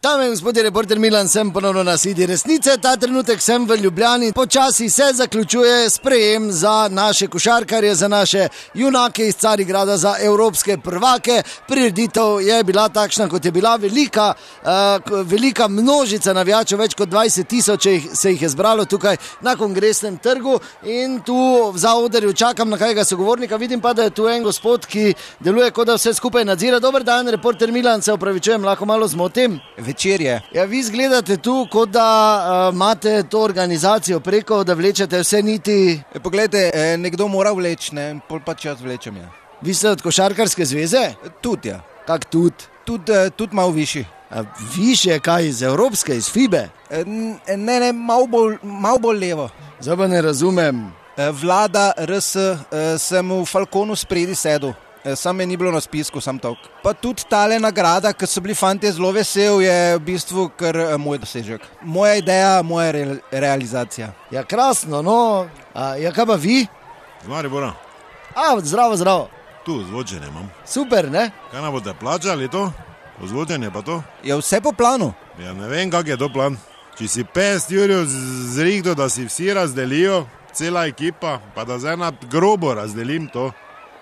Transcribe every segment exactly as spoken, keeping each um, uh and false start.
Dame in gospodje, reporter Milan, sem ponovno na sedi resnice. Ta trenutek sem v Ljubljani. Počasi se zaključuje sprejem za naše košarkarje, za naše junake iz Carigrada, za evropske prvake. Prireditev je bila takšna, kot je bila, velika, uh, velika množica navijačev, več kot dvajset tisoč se jih je zbralo tukaj na Kongresnem trgu in tu v zaodrju čakam na kajega sogovornika. Vidim pa, da je tu en gospod, ki deluje, kot da vse skupaj nadzira. Dober dan, reporter Milan, se opravičujem, lahko malo zmotim. Večer je. Ja, vi izgledate tu, kot da uh, imate to organizacijo preko, da vlečete vse niti. E, poglejte, e, nekdo mora vleči, ne, pol pa čas vlečem, ja. Vi ste od košarkarske zveze? Tudi, ja. Kak tudi? Tudi tud malo višji. A više kaj, iz evropske, iz FIBE? E, ne, ne, malo bolj, malo bolj levo. Zdaj pa ne razumem. E, vlada R S, e, sem v Falconu spredi sedel. Sam me ni bilo na spisku, sam tok. Pa tudi tale nagrada, ker so bili fantje zelo vesel, je v bistvu kar moj dosežek. Moja ideja, moja re realizacija. Ja, krasno, no. A, ja, kaj pa vi? Z Maribora. A, zdravo, zdravo. Tu, zvočenje imam. Super, ne? Kaj nam boste plačali to? Zvočenje pa to? Je vse po planu. Ja, ne vem, kak je to plan. Če si pest jurjev zrihto, da si vsi razdelijo, cela ekipa, pa da zdaj na grobo razdelim to.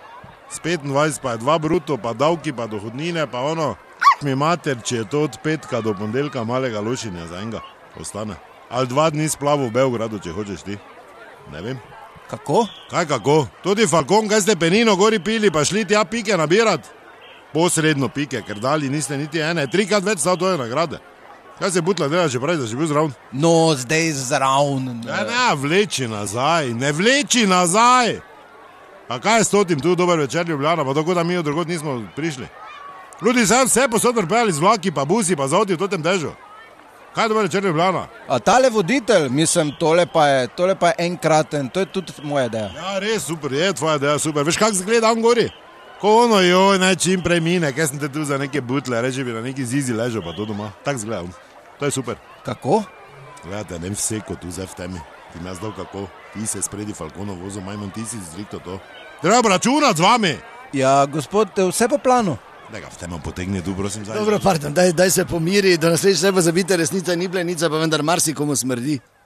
S petindvajset pa je dva bruto, pa davki, pa dohodnine, pa ono. Mi mater, če je to od petka do ponedeljka malega lošinja za enega ostane. Ali dva dni splavu v Beogradu, če hočeš ti. Ne vem. Kako? Kaj kako? Tudi Falcon, kaj ste penino gori pili, pa šli tja pike nabirat? Posredno pike, ker dali niste niti ene. Trikrat več stav to je nagrade. Kaj se Butla dela, če pravi, da si bil zraven? No, zdaj zraven. Ne, ne, vleči nazaj, ne vleči nazaj. A kaj je s totim tu, dober večer Ljubljana, pa tako da mi od drugod nismo prišli. Ljudi sem vse posod vrpeli z vlaki, pa busi, pa zavodi v totem dežu. Kaj je dober večer Ljubljana? A tale voditelj, mislim, tole pa je, tole pa je enkraten, to je tudi moja ideja. Ja, res, super, je tvoja ideja, super. Veš, kak zgleda on gori? Ko ono, joj, naj čim prej mine, kaj sem te tu za neke butle, reči bi na neki zizi ležal, pa to doma. Tak zgleda on. To je super. Kako? Gledajte, ne vse kot tu zdaj v temi. Ti me zdal kako, ti se spredi Falcono vozil, majmon, ti si zrikto to. Treba računati z vami. Ja, gospod, vse po planu. Da ga v temo potegne tu, prosim. Zdaj. Dobro, pardon, daj, daj se pomiri, do naslednjič se pa zabite, resnica ni plenica, pa vendar marsikomu smrdi.